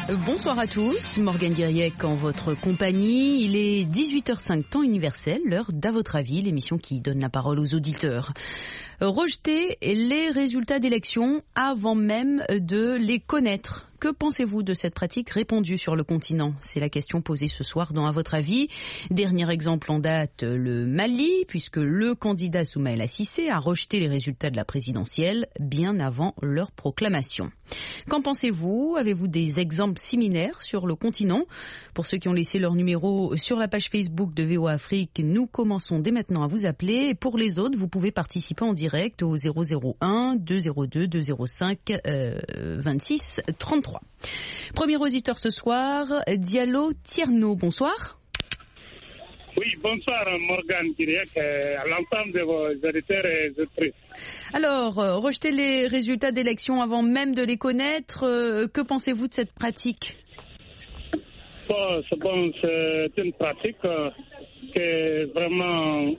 Bonsoir à tous, Morgane Guiriec en votre compagnie. Il est 18h05 temps universel, l'heure d'À votre avis, l'émission qui donne la parole aux auditeurs. Rejeter les résultats d'élections avant même de les connaître. Que pensez-vous de cette pratique répandue sur le continent? C'est la question posée ce soir dans À votre avis. Dernier exemple en date, le Mali, puisque le candidat Soumaïla Cissé a rejeté les résultats de la présidentielle bien avant leur proclamation. Qu'en pensez-vous? Avez-vous des exemples similaires sur le continent? Pour ceux qui ont laissé leur numéro sur la page Facebook de VOA Afrique, nous commençons dès maintenant à vous appeler. Et pour les autres, vous pouvez participer en direct au 001 202 205 26 33. Premier auditeur ce soir, Diallo Tierno, bonsoir. Oui, bonsoir Morgane Guiriec, à l'ensemble de vos auditeurs et auditrices. Alors, rejeter les résultats d'élections avant même de les connaître, que pensez-vous de cette pratique? C'est une pratique qui vraiment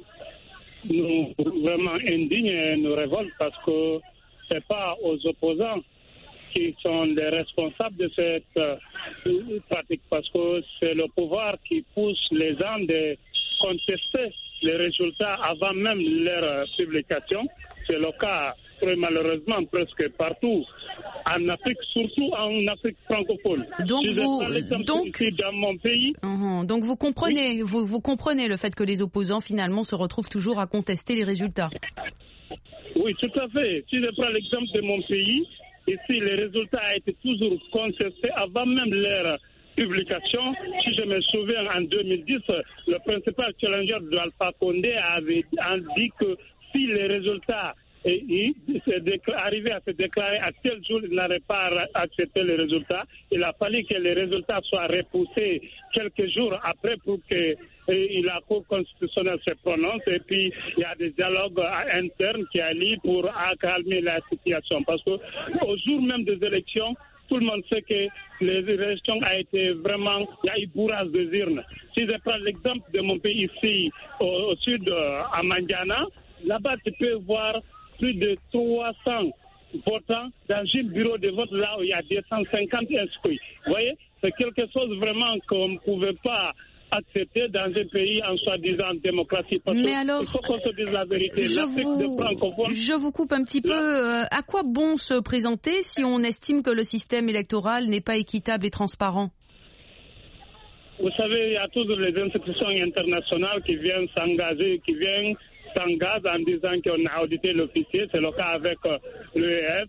indigne et nous révolte parce que ce n'est pas aux opposants qui sont les responsables de cette pratique, parce que c'est le pouvoir qui pousse les gens de contester les résultats avant même leur publication. C'est le cas très malheureusement presque partout en Afrique, surtout en Afrique francophone. Donc ici dans mon pays. Donc vous comprenez, oui. vous comprenez le fait que les opposants finalement se retrouvent toujours à contester les résultats. Oui, tout à fait. Si je prends l'exemple de mon pays, ici, les résultats ont été toujours contestés avant même leur publication. Si je me souviens, en 2010, le principal challenger de Alpha Condé avait dit que si les résultats arrivaient à se déclarer à tel jour, il n'aurait pas accepté les résultats. Il a fallu que les résultats soient repoussés quelques jours après pour que la Cour constitutionnelle se prononce, et puis il y a des dialogues internes qui allient pour calmer la situation. Parce qu'au jour même des élections, tout le monde sait que les élections ont été vraiment, il y a eu bourrage des urnes. Si je prends l'exemple de mon pays ici, au sud, à Mandiana, là-bas tu peux voir plus de 300 votants dans un bureau de vote là où il y a 250 inscrits. Vous voyez, c'est quelque chose vraiment qu'on ne pouvait pas accepter dans un pays en soi-disant démocratie. Parce Mais alors, il faut qu'on se dise la vérité. Je vous coupe un petit peu. À quoi bon se présenter si on estime que le système électoral n'est pas équitable et transparent? Vous savez, il y a toutes les institutions internationales qui viennent s'engager, s'engagent en disant qu'on a audité l'officier. C'est le cas avec l'EF,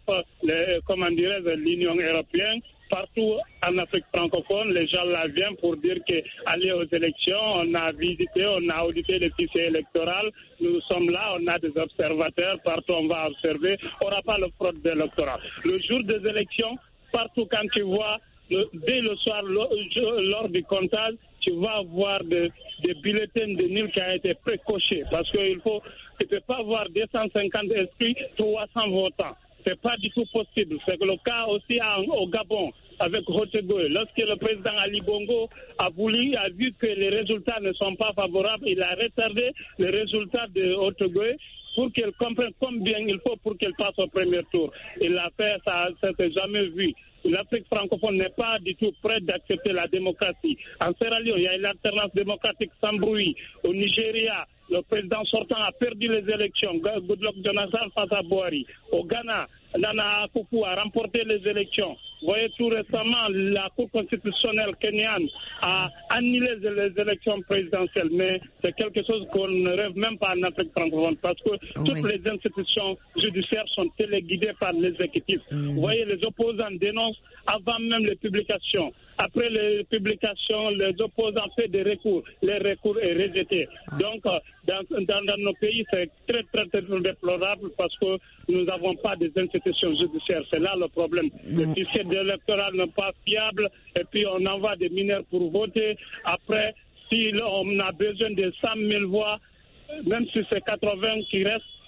l'Union européenne. Partout en Afrique francophone, les gens là viennent pour dire qu'aller aux élections, on a visité, on a audité le fichier électoral, nous sommes là, on a des observateurs, partout on va observer, on n'aura pas le fraude électorale. Le jour des élections, partout quand tu vois, dès le soir, lors du comptage, tu vas voir des bulletins de nul qui ont été précochés, parce qu'il tu ne peux pas avoir 250 inscrits, 300 votants. C'est pas du tout possible. C'est le cas aussi au Gabon avec Hottegoé. Lorsque le président Ali Bongo a vu que les résultats ne sont pas favorables, il a retardé les résultats de Hottegoé pour qu'elle comprenne combien il faut pour qu'elle passe au premier tour. Il l'a fait, ça s'est jamais vu. L'Afrique francophone n'est pas du tout prête d'accepter la démocratie. En Sierra Leone, il y a une alternance démocratique sans bruit. Au Nigeria, le président sortant a perdu les élections. Goodluck Jonathan face à Buhari. Au Ghana, Nana Akufo a remporté les élections. Vous voyez, tout récemment, la Cour constitutionnelle kenyane a annulé les élections présidentielles. Mais c'est quelque chose qu'on ne rêve même pas en Afrique francophone parce que toutes les institutions judiciaires sont téléguidées par l'exécutif. Vous voyez, les opposants dénoncent avant même les publications. Après les publications, les opposants font des recours. Les recours est rejeté. Donc, dans nos pays, c'est très, très, très déplorable parce que nous n'avons pas des institutions judiciaires. C'est là le problème. Le fichier électoral n'est pas fiable et puis on envoie des mineurs pour voter. Après, si on a besoin de 100 000 voix, même si c'est 80 qui restent,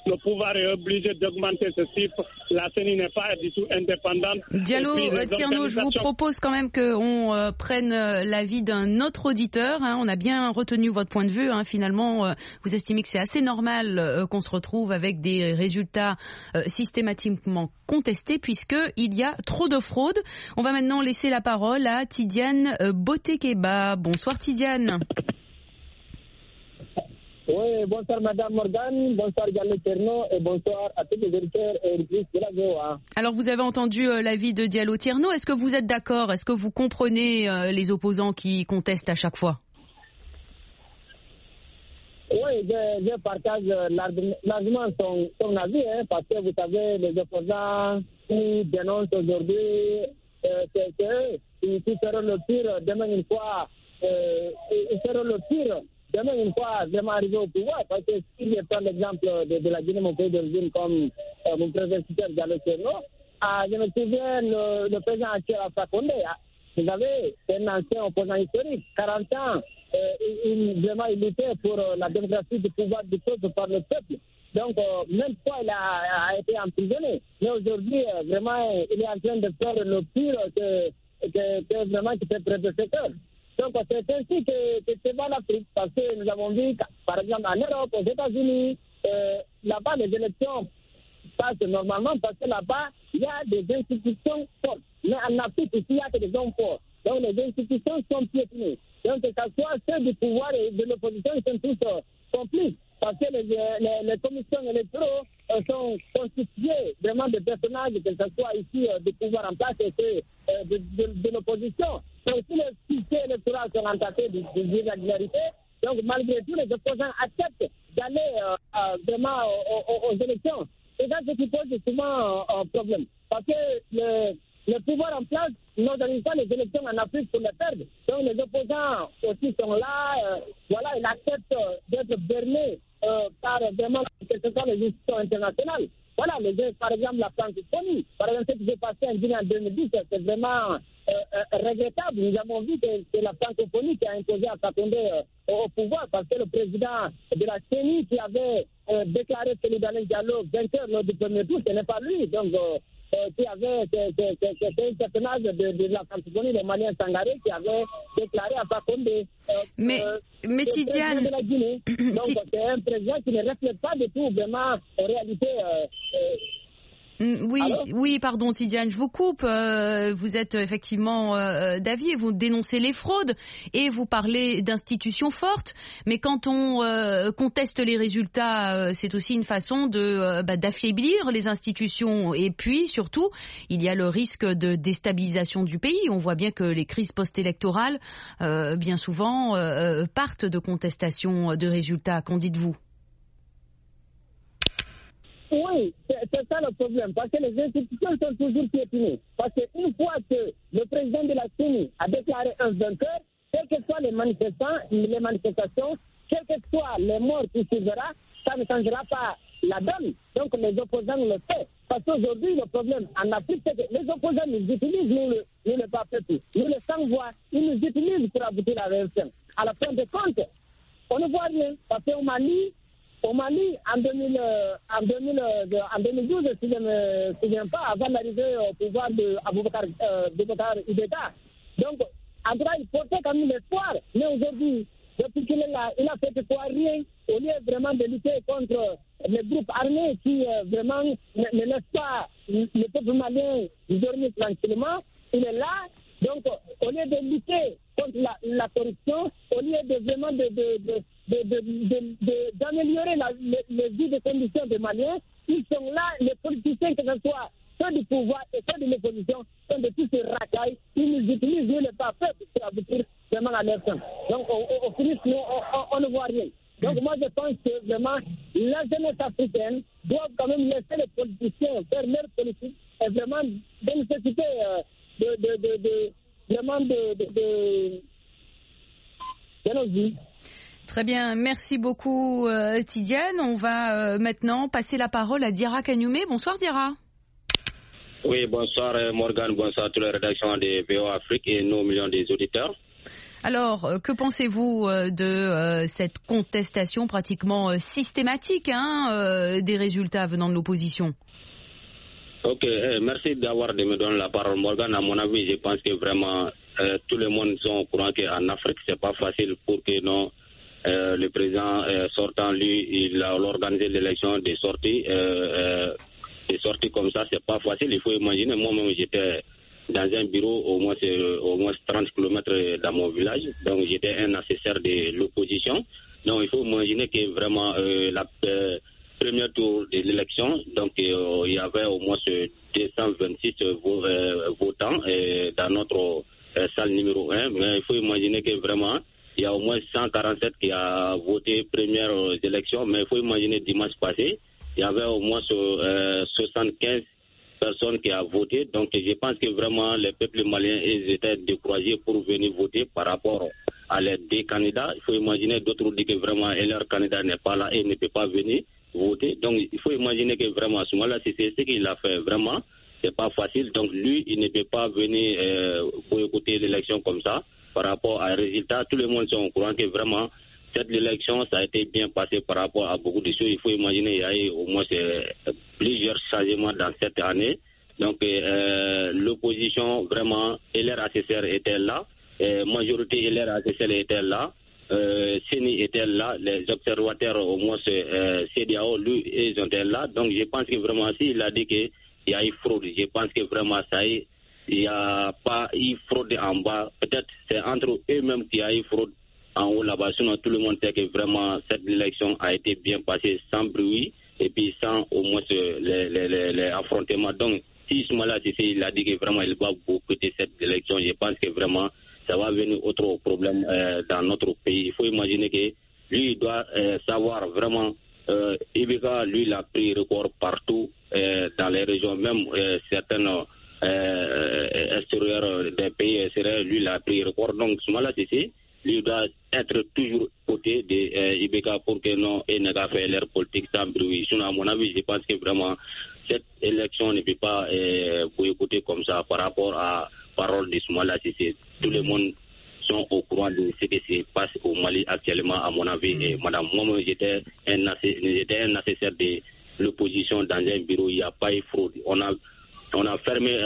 le pouvoir est obligé d'augmenter ce chiffre. La CENI n'est pas du tout indépendante. Diallo Tierno, je vous propose quand même qu'on prenne l'avis d'un autre auditeur. On a bien retenu votre point de vue. Finalement, vous estimez que c'est assez normal qu'on se retrouve avec des résultats systématiquement contestés puisqu'il y a trop de fraude. On va maintenant laisser la parole à Tidiane Botekeba. Bonsoir Tidiane. Oui, bonsoir Madame Morgane, bonsoir Diallo Tierno et bonsoir à tous les auditeurs et auditrices de la VOA. Alors vous avez entendu l'avis de Diallo Tierno. Est-ce que vous êtes d'accord? Est-ce que vous comprenez les opposants qui contestent à chaque fois? Oui, je partage largement son avis, parce que vous savez, les opposants qui dénoncent aujourd'hui qu'ils seront le pire demain une fois, ils seront le pire demain une fois vraiment arrivé au pouvoir, parce que si je prends l'exemple de la Guinée, mon pays d'origine, comme mon prédécesseur Diallo Tierno, je me souviens le président actuel Alpha Condé, vous savez, c'est un ancien opposant historique, 40 ans, il luttait pour la démocratie du pouvoir du peuple par le peuple. Donc, même fois, il a été emprisonné. Mais aujourd'hui, vraiment, il est en train de faire le pire que vraiment qui fait prédécesseur. Donc, c'est ainsi que c'est pas l'Afrique, parce que nous avons vu, par exemple, en Europe, aux États-Unis, là-bas, les élections passent normalement, parce que là-bas, il y a des institutions fortes. Mais en Afrique, ici, il y a que des hommes forts. Donc, les institutions sont piétinées. Donc, que ce soit ceux du pouvoir et de l'opposition, ils sont tous complices. Parce que les commissions électorales sont constituées vraiment de personnages, que ce soit ici du pouvoir en place et de l'opposition. Donc, si les fichiers électoraux sont entassés d'irrégularités, donc malgré tout, les opposants acceptent d'aller vraiment aux élections. Et ça, c'est ce qui pose souvent un problème. Parce que le pouvoir en place n'organise pas les élections en Afrique pour les perdre. Donc les opposants aussi sont là, ils acceptent d'être bernés par vraiment que ce soit les institutions internationales. Voilà, par exemple la francophonie, par exemple ce qui s'est passé en Guinée en 2010, c'est vraiment regrettable. Nous avons vu que c'est la francophonie qui a imposé à Condé au pouvoir, parce que le président de la CENI qui avait déclaré Cellou Dalein Diallo vainqueur lors du premier tour, ce n'est pas lui. Donc qui avait, c'était un personnage de la francophonie, le Malien Sangaré, qui avait déclaré à Condé. Mais Tidiane, de la Guinée. Donc c'est un président qui ne reflète pas du tout vraiment en réalité. Oui, pardon Tidiane, je vous coupe. Vous êtes effectivement d'avis et vous dénoncez les fraudes et vous parlez d'institutions fortes. Mais quand on conteste les résultats, c'est aussi une façon d'affaiblir les institutions. Et puis surtout, il y a le risque de déstabilisation du pays. On voit bien que les crises post-électorales, bien souvent, partent de contestations de résultats. Qu'en dites-vous ? Oui, c'est ça le problème, parce que les institutions sont toujours piétinées. Parce qu'une fois que le président de la CENI a déclaré un vainqueur, quelles que soient les manifestations, quels que soient les morts qui suivra, ça ne changera pas la donne. Donc les opposants le font. Parce qu'aujourd'hui, le problème en Afrique, c'est que les opposants nous utilisent, nous le peuple, nous les sans-voix, ils nous utilisent pour aboutir à la révolution. À la fin de compte, on ne voit rien. Parce qu'au Mali, en 2012, si je ne me souviens pas, avant d'arriver au pouvoir de Aboubacar Ibeka, donc, en tout cas, il portait quand même l'espoir. Mais aujourd'hui, depuis qu'il est là, il n'a fait quoi? Rien. Au lieu vraiment de lutter contre les groupes armés qui vraiment ne laissent pas le peuple malien dormir tranquillement, il est là. Donc, au lieu de lutter contre la corruption, au lieu de vraiment d'améliorer les vies de conditions des Maliens, ils sont là, les politiciens, que ce soit ceux du pouvoir et ceux de l'opposition, sont de tous ces racailles, ils nous utilisent, nous, les peuples, pour aboutir vraiment à leur fin. Donc, au final, on ne voit rien. Donc, moi, je pense que vraiment, la jeunesse africaine doit quand même laisser les politiciens faire leur politique et vraiment de nécessité de nos vies. Très bien, merci beaucoup Tidiane. On va maintenant passer la parole à Diarra Kagnoumé. Bonsoir Diarra. Oui, bonsoir Morgane, bonsoir à toute la rédaction de VOA Afrique et nos millions des auditeurs. Alors, que pensez-vous de cette contestation pratiquement systématique des résultats venant de l'opposition? Ok, merci d'avoir me donné la parole, Morgan. À mon avis, je pense que vraiment tout le monde est au courant qu'en Afrique, c'est pas facile pour que le président sortant, lui, il a organisé l'élection des sorties comme ça, c'est pas facile. Il faut imaginer, moi-même, j'étais dans un bureau au moins 30 km dans mon village, donc j'étais un assesseur de l'opposition. Donc il faut imaginer que vraiment la premier tour de l'élection, donc il y avait au moins 226 votants dans notre salle numéro 1, mais il faut imaginer que vraiment il y a au moins 147 qui a voté première élection, mais il faut imaginer dimanche passé, il y avait au moins 75 personnes qui ont voté, donc je pense que vraiment les peuples maliens ils étaient découragés pour venir voter par rapport à les deux candidats. Il faut imaginer d'autres disent que vraiment leur candidat n'est pas là et ne peut pas venir voter. Donc il faut imaginer que vraiment à ce moment-là, c'est ce qu'il a fait vraiment, c'est pas facile. Donc lui, il ne peut pas venir boycotter l'élection comme ça par rapport à un résultat. Tout le monde est au courant que vraiment cette élection, ça a été bien passé par rapport à beaucoup de choses. Il faut imaginer qu'il y a eu au moins plusieurs changements dans cette année. Donc l'opposition, vraiment, LRACCR était là, majorité LRACCR était là, CENI était là, les observateurs au moins CEDEAO, lui, ils étaient là. Donc je pense que vraiment, s'il a dit qu'il y a eu fraude, je pense que vraiment ça y est, il n'y a pas eu fraude en bas. Peut-être c'est entre eux-mêmes qu'il y a eu fraude en haut là-bas. Sinon, tout le monde sait que vraiment cette élection a été bien passée sans bruit et puis sans au moins les affrontements. Donc, si Ismaïla Cissé il a dit que vraiment il va boycotter cette élection, je pense que vraiment ça va venir autre problème dans notre pays. Il faut imaginer que lui, il doit savoir vraiment, Ibeka, lui, il a pris record partout dans les régions, même certaines extérieures des pays extérieurs, lui, il a pris record. Donc, Ismaïla Cissé, lui doit être toujours côté de Ibeka pour que non, il n'a pas fait leur politique sans bruit. Sinon, à mon avis, je pense que vraiment cette élection ne peut pas boycotter comme ça par rapport à parole d'Ismaïla Cissé. Tout le monde sont au courant de ce qui se passe au Mali actuellement, à mon avis. Et madame, moi, j'étais un assesseur de l'opposition dans un bureau, il n'y a pas eu fraude. On a fermé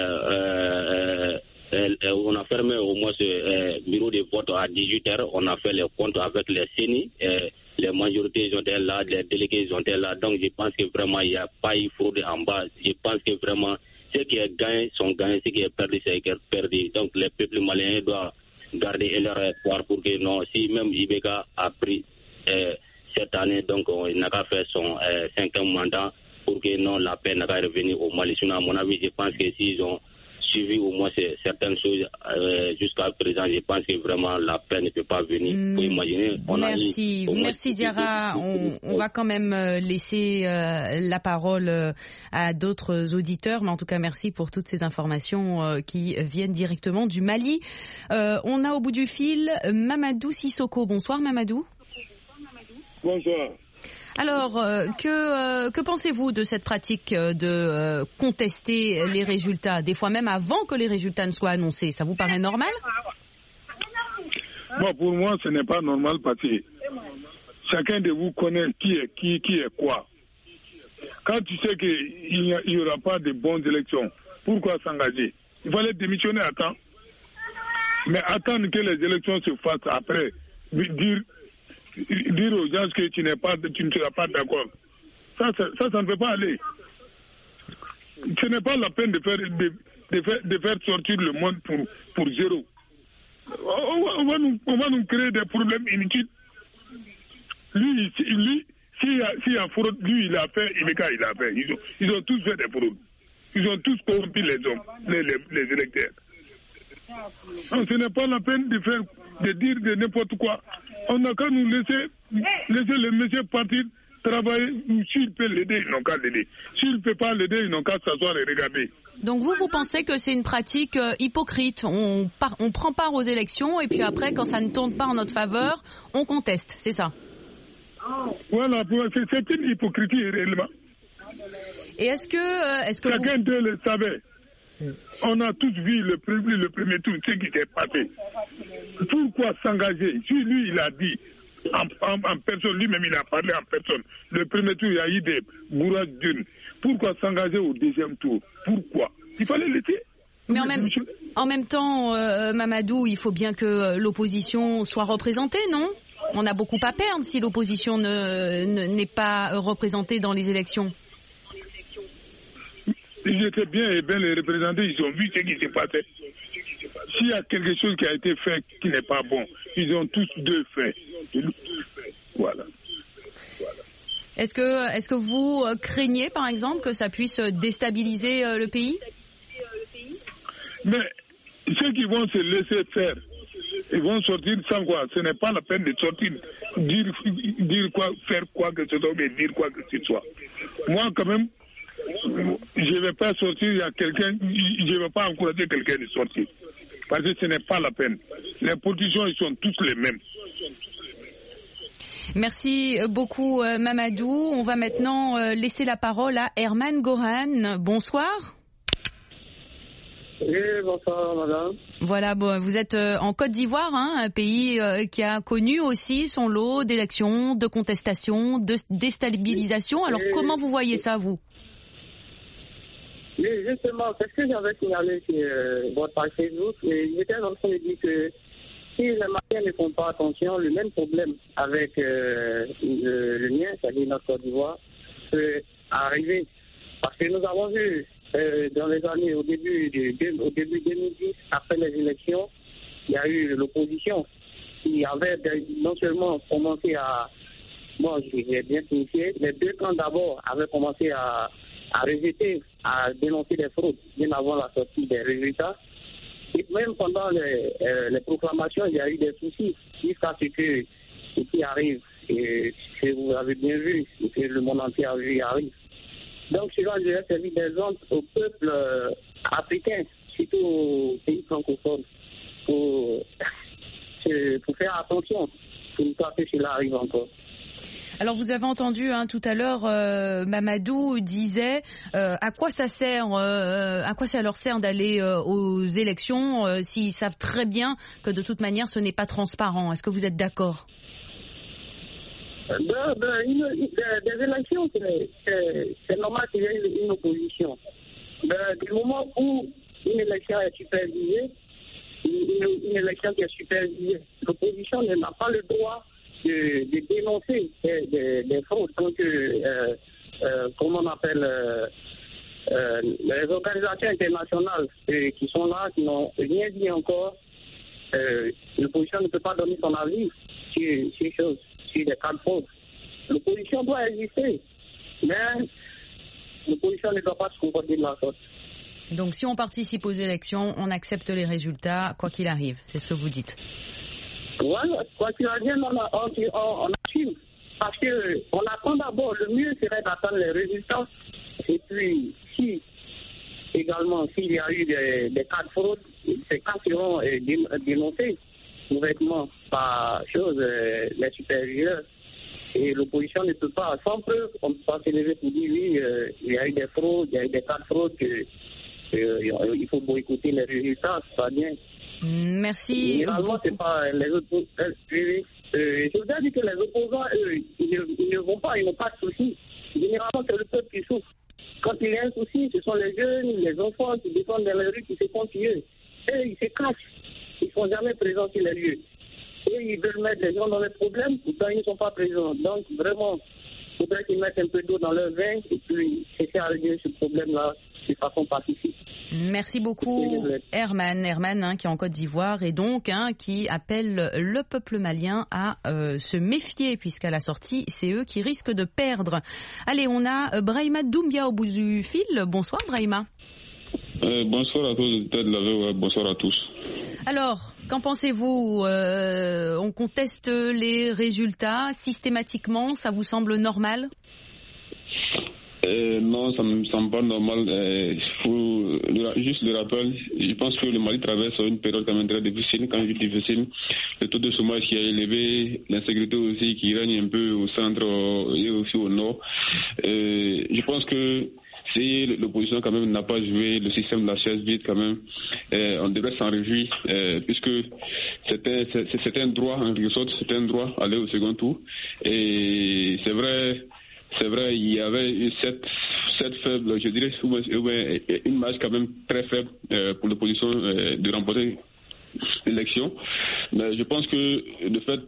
au moins ce bureau de vote à 18h. On a fait les comptes avec les CENI. Les majorités sont là, les délégués sont là. Donc je pense que vraiment il n'y a pas eu fraude en bas. Je pense que vraiment ceux qui ont gagné sont gagnés, ceux qui ont perdu, c'est perdu. Donc les peuples maliens doivent garder leur espoir pour que non, si même Ibeka a pris cette année, donc il n'a qu'à faire son 5e mandat pour que non, la paix n'a qu'à revenir au Mali. Sinon, à mon avis, je pense que s'ils ont suivi au moins certaines choses jusqu'à présent, je pense que vraiment la paix ne peut pas venir. Vous imaginez, merci Diarra. On va quand même laisser la parole à d'autres auditeurs, mais en tout cas merci pour toutes ces informations qui viennent directement du Mali. On a au bout du fil Mamadou Sissoko. Bonsoir Mamadou. Bonsoir. Alors, que pensez-vous de cette pratique de contester les résultats, des fois même avant que les résultats ne soient annoncés? Ça vous paraît normal? Bon, pour moi, ce n'est pas normal parce que chacun de vous connaît qui est quoi. Quand tu sais qu'il n'y aura pas de bonnes élections, pourquoi s'engager? Il fallait démissionner à temps. Mais attendre que les élections se fassent après, dire aux gens que tu ne seras pas d'accord. Ça ne peut pas aller. Ce n'est pas la peine de faire sortir le monde pour zéro. On va nous créer des problèmes inutiles. Lui, s'il y a fraude, lui, il a fait, Ibeka, il a fait. Ils ont tous fait des fraudes. Ils ont tous corrompu les hommes, les électeurs. Donc, ce n'est pas la peine de dire de n'importe quoi. On n'a qu'à nous laisser le monsieur partir travailler. S'il peut l'aider, ils n'ont qu'à l'aider. S'il ne peut pas l'aider, ils n'ont qu'à s'asseoir et regarder. Donc vous pensez que c'est une pratique hypocrite. On prend part aux élections et puis après, quand ça ne tourne pas en notre faveur, on conteste, c'est ça? Voilà, c'est une hypocrisie réellement. Et est-ce que chacun d'eux le savait. On a tous vu le premier tour, ce qui s'est passé. Pourquoi s'engager? Si lui, il a dit en personne, lui-même il a parlé en personne. Le premier tour, il y a eu des bourrages d'une. Pourquoi s'engager au deuxième tour? Pourquoi? Il fallait l'été. Mais en même temps, Mamadou, il faut bien que l'opposition soit représentée, non? On a beaucoup à perdre si l'opposition n'est pas représentée dans les élections. Ils étaient bien et bien les représentants, ils ont vu ce qui s'est passé. S'il y a quelque chose qui a été fait qui n'est pas bon, ils ont tous deux fait. Voilà. Est-ce que vous craignez, par exemple, que ça puisse déstabiliser le pays? Mais ceux qui vont se laisser faire, ils vont sortir sans quoi. Ce n'est pas la peine de sortir, dire quoi, faire quoi que ce soit, mais dire quoi que ce soit. Moi, quand même, je ne vais pas sortir, il y a quelqu'un, je ne vais pas encourager quelqu'un de sortir. Parce que ce n'est pas la peine. Les politiciens, ils sont tous les mêmes. Merci beaucoup, Mamadou. On va maintenant laisser la parole à Herman Goran. Bonsoir. Oui, bonsoir, madame. Voilà, bon, vous êtes en Côte d'Ivoire, un pays qui a connu aussi son lot d'élections, de contestations, de déstabilisation. Alors, comment vous voyez ça, vous? Oui, justement, c'est ce que j'avais signalé sur votre page Facebook. Et j'étais en train de dire que si les Maliens ne font pas attention, le même problème avec le mien, c'est-à-dire notre Côte d'Ivoire, peut arriver. Parce que nous avons vu dans les années, au début 2010, après les élections, il y a eu l'opposition qui avait non seulement commencé à, moi j'ai bien signifié, les deux camps d'abord avaient commencé à rejeter, à dénoncer les fraudes bien avant la sortie des résultats. Et même pendant les proclamations, il y a eu des soucis jusqu'à ce que ce qui arrive, et que vous avez bien vu, et que le monde entier a vu arrive. Donc cela devrait servir d'exemple au peuple africain, surtout aux pays francophones, pour faire attention pour ne pas que cela arrive encore. Alors vous avez entendu tout à l'heure, Mamadou disait à quoi ça leur sert d'aller aux élections s'ils savent très bien que de toute manière ce n'est pas transparent. Est-ce que vous êtes d'accord? Des élections, c'est normal qu'il y ait une opposition. Du moment où une élection est supervisée, l'opposition n'a pas le droit de dénoncer des fraudes. Donc, comment on appelle les organisations internationales qui sont là, qui n'ont rien dit encore, l'opposition ne peut pas donner son avis sur ces choses, sur des cas de fraude. L'opposition doit exister, mais l'opposition ne doit pas se comporter de la sorte. Donc, si on participe aux élections, on accepte les résultats, quoi qu'il arrive. C'est ce que vous dites. Voilà, quoi qu'il arrive, on assume. Parce qu'on attend d'abord, le mieux serait d'attendre les résultats. Et puis, s'il y a eu des cas de fraude, ces cas seront dénoncés ouvertement par les supérieurs. Et l'opposition ne peut pas, sans preuve, on ne peut pas se lever pour dire oui, il y a eu des fraudes, il y a eu des cas de fraude, il faut boycotter les résultats, c'est pas bien. Merci. Généralement, c'est pas les autres. Je voudrais dire que les opposants, eux, ils ne vont pas, ils n'ont pas de soucis. Généralement, c'est le peuple qui souffre. Quand il y a un souci, ce sont les jeunes, les enfants qui descendent dans les rues, qui se font tuer. Eux, ils se cachent. Ils ne sont jamais présents sur les lieux. Et ils veulent mettre les gens dans les problèmes, pourtant ils ne sont pas présents. Donc, vraiment, il faudrait qu'ils mettent un peu d'eau dans leur vin et puis essayer à régler ce problème-là de façon pacifique. Merci beaucoup, Herman qui est en Côte d'Ivoire et donc qui appelle le peuple malien à se méfier puisqu'à la sortie, c'est eux qui risquent de perdre. Allez, on a Brahima Doumbia au bout du fil. Bonsoir, Brahima. Bonsoir à tous les auditeurs de la VOA, bonsoir à tous. Alors, qu'en pensez-vous? On conteste les résultats systématiquement, ça vous semble normal? Non, ça ne me semble pas normal. Juste le rappel, je pense que le Mali traverse une période quand même très difficile. Quand je dis difficile, le taux de chômage qui est élevé, l'insécurité aussi qui règne un peu au centre et aussi au nord. Je pense que si l'opposition quand même n'a pas joué le système de la chaise vide quand même, on devrait s'en réjouir puisque c'était un droit en quelque sorte, c'était un droit aller au second tour. Et c'est vrai, il y avait cette faible, je dirais, une marge quand même très faible pour l'opposition de remporter l'élection. Mais je pense que le fait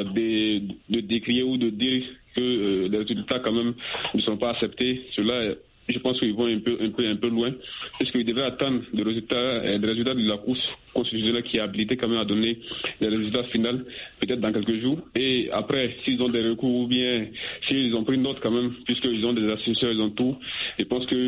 de décrier ou de dire que les résultats quand même ne sont pas acceptés, cela, je pense qu'ils vont un peu loin, puisqu'ils devraient attendre les résultats de la Cour constitutionnelle qui est habilité quand même à donner les résultats finaux, peut-être dans quelques jours. Et après, s'ils ont des recours ou bien s'ils ont pris note quand même, puisqu'ils ont des associations, ils ont tout, je pense que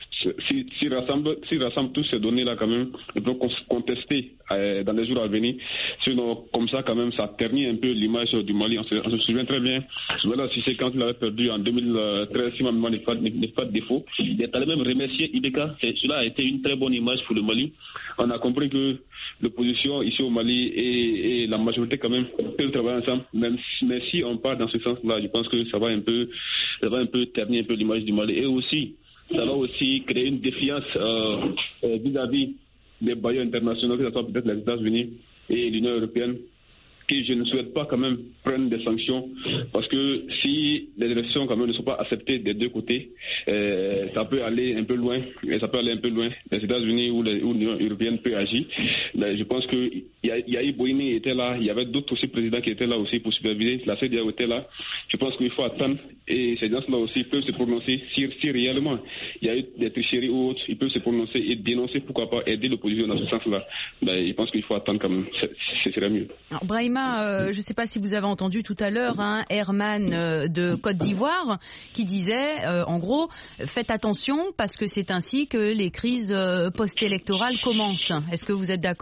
s'ils rassemblent tous ces données-là quand même, ils peuvent contester dans les jours à venir. Sinon, comme ça quand même, ça ternit un peu l'image du Mali. On se souvient très bien, voilà, si c'est quand il avait perdu en 2013, si ma mémoire n'est pas de défaut. Il est allé même remercier Ibeka. Cela a été une très bonne image pour le Mali. On a compris que l'opposition ici au Mali et la majorité quand même peuvent travailler ensemble. Mais si on part dans ce sens-là, je pense que ça va un peu ternir un peu l'image du Mali. Et aussi, ça va aussi créer une défiance vis-à-vis des bailleurs internationaux, que ce soit peut-être les États-Unis et l'Union européenne, qui je ne souhaite pas quand même prendre des sanctions, parce que si les élections quand même ne sont pas acceptées des deux côtés, ça peut aller un peu loin. Les États-Unis ou l'Union européenne peut agir. Mais je pense que Yahi Boini était là, il y avait d'autres aussi présidents qui étaient là aussi pour superviser, la CEDEAO était là. Je pense qu'il faut attendre, et ces gens-là aussi peuvent se prononcer si réellement il y a eu des tricheries ou autres, ils peuvent se prononcer et dénoncer, pourquoi pas aider l'opposition dans ce sens-là. Mais je pense qu'il faut attendre quand même, ce serait mieux. Alors, Brahima, je ne sais pas si vous avez entendu tout à l'heure Herman de Côte d'Ivoire qui disait, en gros, faites attention parce que c'est ainsi que les crises post-électorales commencent. Est-ce que vous êtes d'accord ?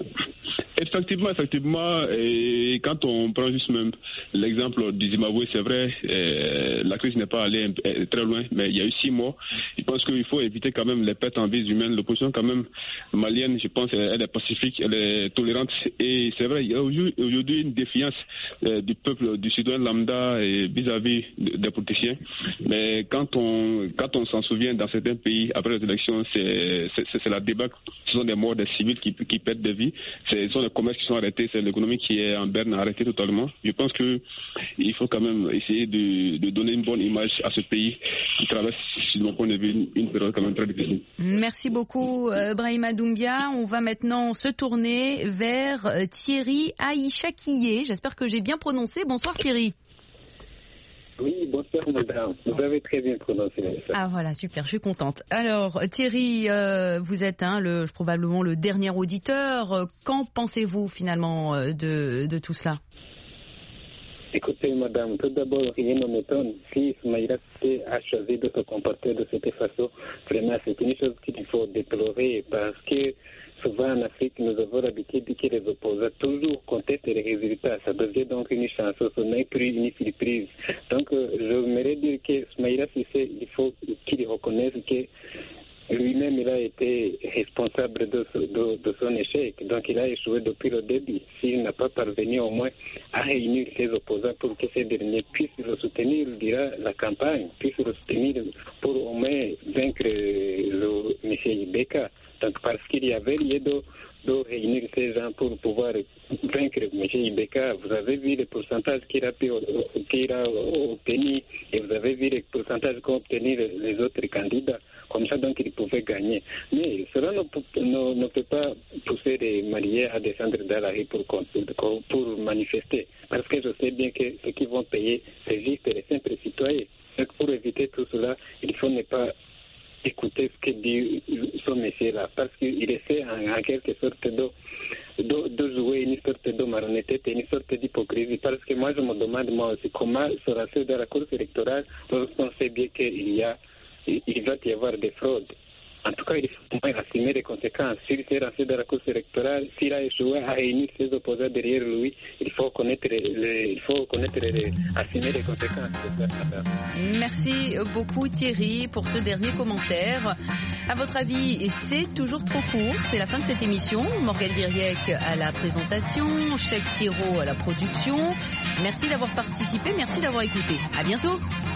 Effectivement, et quand on prend juste même l'exemple du Zimbabwe, c'est vrai, la crise n'est pas allée très loin, mais il y a eu 6 mois. Je pense qu'il faut éviter quand même les pertes en vies humaines. L'opposition quand même malienne, je pense, elle est pacifique, elle est tolérante, et c'est vrai, il y a aujourd'hui une défiance du peuple, du citoyen lambda vis-à-vis des politiciens. Mais quand on s'en souvient dans certains pays, après les élections, c'est la débâcle. Ce sont des morts des civils qui perdent des vies. Ce sont les commerces qui sont arrêtés, c'est l'économie qui est en berne, arrêtée totalement. Je pense qu'il faut quand même essayer de donner une bonne image à ce pays qui traverse, de mon point de vue, une période quand même très difficile. Merci beaucoup, Brahima Doumbia. On va maintenant se tourner vers Thierry Aïchakiye. J'espère que j'ai bien prononcé. Bonsoir Thierry. Oui, bonsoir madame. Vous avez très bien prononcé ça. Ah voilà, super, je suis contente. Alors Thierry, vous êtes probablement le dernier auditeur. Qu'en pensez-vous finalement de tout cela ? Écoutez madame, tout d'abord, rien ne m'étonne. Si Soumaïla a choisi de se comporter de cette façon, vraiment c'est une chose qu'il faut déplorer parce que souvent en Afrique, nous avons l'habitude que les opposants toujours contestent les résultats. Ça devient donc une chance, ce n'est plus une surprise. Donc, j'aimerais dire que Soumaïla Cissé, il faut qu'il reconnaisse que lui-même, il a été responsable de son échec. Donc, il a échoué depuis le début. S'il n'a pas parvenu au moins à réunir ses opposants pour que ces derniers puissent le soutenir durant la campagne, puissent le soutenir pour au moins vaincre le M. Ibeka. Donc, parce qu'il y avait lieu de réunir ces gens pour pouvoir vaincre M. Ibeka. Vous avez vu les pourcentages qu'il a obtenus et vous avez vu les pourcentages qu'ont obtenus les autres candidats. Comme ça, donc, ils pouvaient gagner. Mais cela ne peut pas pousser les Maliens à descendre dans la rue pour manifester. Parce que je sais bien que ceux qui vont payer, c'est juste les simples citoyens. Donc, pour éviter tout cela, il faut ne pas écouter ce que dit ce monsieur-là, parce qu'il essaie en quelque sorte de jouer une sorte de marionnette, une sorte d'hypocrisie, parce que moi je me demande moi aussi comment sera-t-il dans la course électorale lorsqu'on sait bien qu'il va y avoir des fraudes. En tout cas, il faut assumer les conséquences. S'il s'est lancé dans la course électorale, s'il a échoué à réunir ses opposants derrière lui, il faut assumer les conséquences. Merci beaucoup Thierry pour ce dernier commentaire. À votre avis, c'est toujours trop court? C'est la fin de cette émission. Morgane Biriek à la présentation, Cheikh Thiro à la production. Merci d'avoir participé, merci d'avoir écouté. À bientôt.